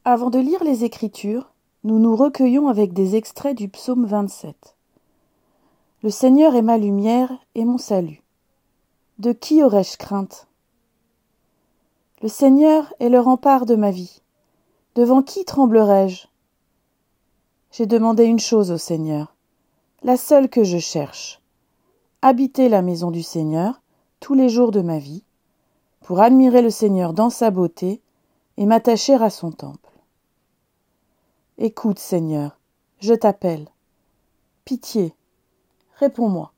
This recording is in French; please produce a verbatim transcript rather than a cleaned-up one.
Avant de lire les Écritures, nous nous recueillons avec des extraits du psaume vingt-sept. Le Seigneur est ma lumière et mon salut. De qui aurais-je crainte ? Le Seigneur est le rempart de ma vie. Devant qui tremblerais-je ? J'ai demandé une chose au Seigneur, la seule que je cherche, habiter la maison du Seigneur tous les jours de ma vie, pour admirer le Seigneur dans sa beauté et m'attacher à son temple. Écoute, Seigneur, je t'appelle. Pitié, réponds-moi.